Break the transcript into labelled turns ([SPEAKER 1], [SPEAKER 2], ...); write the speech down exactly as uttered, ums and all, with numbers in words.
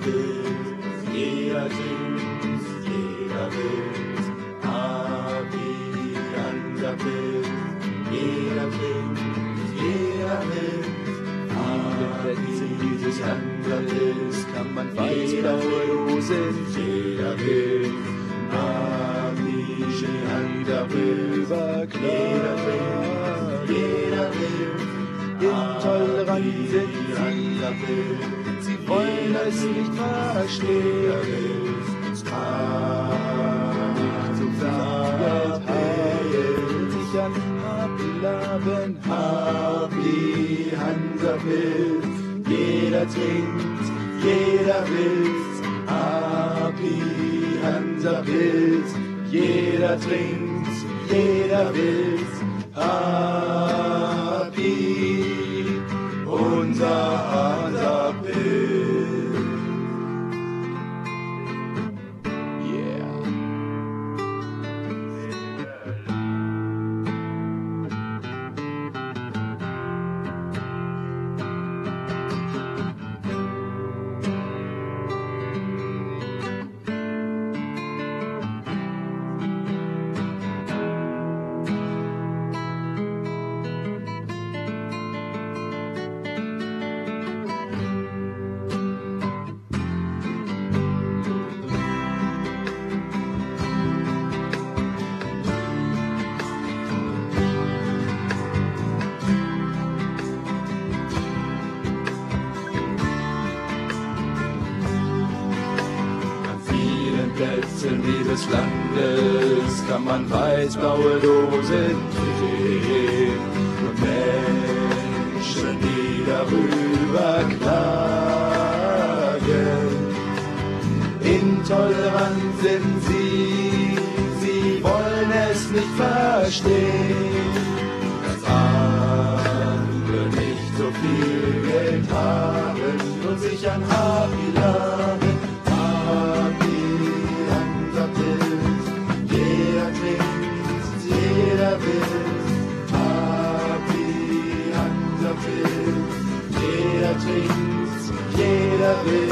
[SPEAKER 1] will, jeder trinkt, jeder will. Happy Hansa Pilz, jeder trinkt, jeder will.
[SPEAKER 2] Viele Plätze dieses Handels kann man weißblaue Dosen,
[SPEAKER 1] jeder will.
[SPEAKER 2] darüber
[SPEAKER 1] Jeder will,
[SPEAKER 2] klar.
[SPEAKER 1] jeder will.
[SPEAKER 2] Intolerant sind sie, sie wollen es nicht verstehen.
[SPEAKER 1] Es
[SPEAKER 2] kann nicht so sagen, halten sich an Happy Laben,
[SPEAKER 1] Happy Hansa Pilz, jeder trinkt, jeder will's. Happy Hansa Pilz, jeder trinkt, jeder will's. Happy, unser Hansa Pilz.
[SPEAKER 2] yeah.
[SPEAKER 1] Plätzen dieses Landes kann man weiß-blaue Dosen sehen und Menschen, die darüber klagen. Intolerant sind sie, sie wollen es nicht verstehen, dass andere nicht so viel Geld haben und sich an Happy laben. Jeder will, Happy Hansa Pilz, jeder trinkt, jeder will.